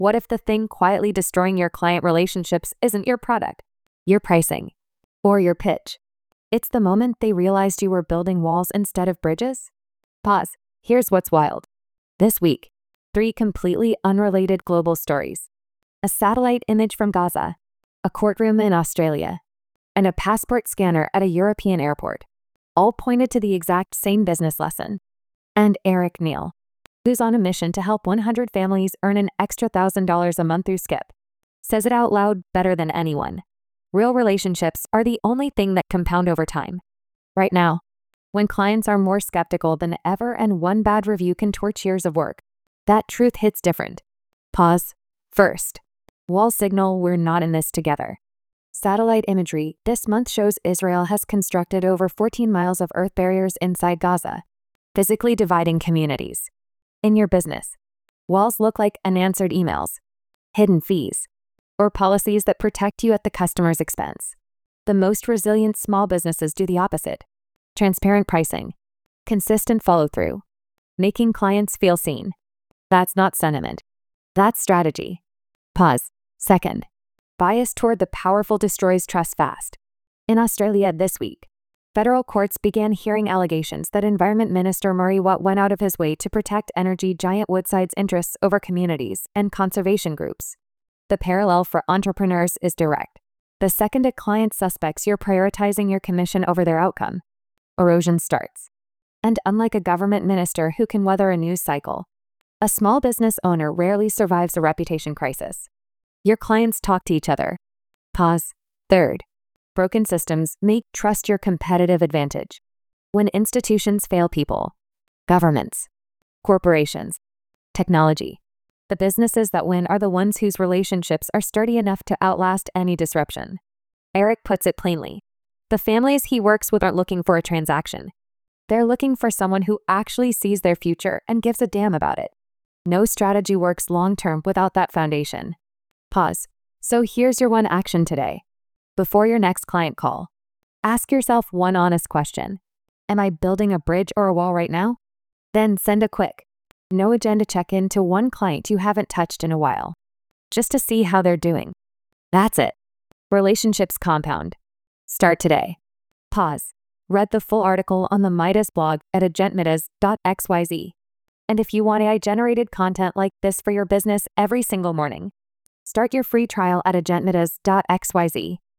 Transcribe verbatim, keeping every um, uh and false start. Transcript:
What if the thing quietly destroying your client relationships isn't your product, your pricing, or your pitch? It's the moment they realized you were building walls instead of bridges? Pause. Here's what's wild. This week, three completely unrelated global stories. A satellite image from Gaza, a courtroom in Australia, and a passport scanner at a European airport, all pointed to the exact same business lesson. And Eric Neal, who's on a mission to help one hundred families earn an extra one thousand dollars a month through Skip, says it out loud better than anyone. Real relationships are the only thing that compound over time. Right now, when clients are more skeptical than ever and one bad review can torch years of work, that truth hits different. Pause. First, wall signal, we're not in this together. Satellite imagery this month shows Israel has constructed over fourteen miles of earth barriers inside Gaza, physically dividing communities. In your business, walls look like unanswered emails, hidden fees, or policies that protect you at the customer's expense. The most resilient small businesses do the opposite. Transparent pricing, consistent follow-through, making clients feel seen. That's not sentiment. That's strategy. Pause. Second, bias toward the powerful destroys trust fast. In Australia this week, federal courts began hearing allegations that Environment Minister Murray Watt went out of his way to protect energy giant Woodside's interests over communities and conservation groups. The parallel for entrepreneurs is direct. The second a client suspects you're prioritizing your commission over their outcome, erosion starts. And unlike a government minister who can weather a news cycle, a small business owner rarely survives a reputation crisis. Your clients talk to each other. Pause. Third, broken systems make trust your competitive advantage. When institutions fail people, governments, corporations, technology, the businesses that win are the ones whose relationships are sturdy enough to outlast any disruption. Eric puts it plainly. The families he works with aren't looking for a transaction. They're looking for someone who actually sees their future and gives a damn about it. No strategy works long-term without that foundation. Pause. So here's your one action today. Before your next client call, ask yourself one honest question. Am I building a bridge or a wall right now? Then send a quick, no agenda check-in to one client you haven't touched in a while, just to see how they're doing. That's it. Relationships compound. Start today. Pause. Read the full article on the Midas blog at agentmidas dot x y z. And if you want A I-generated content like this for your business every single morning, start your free trial at agentmidas dot x y z.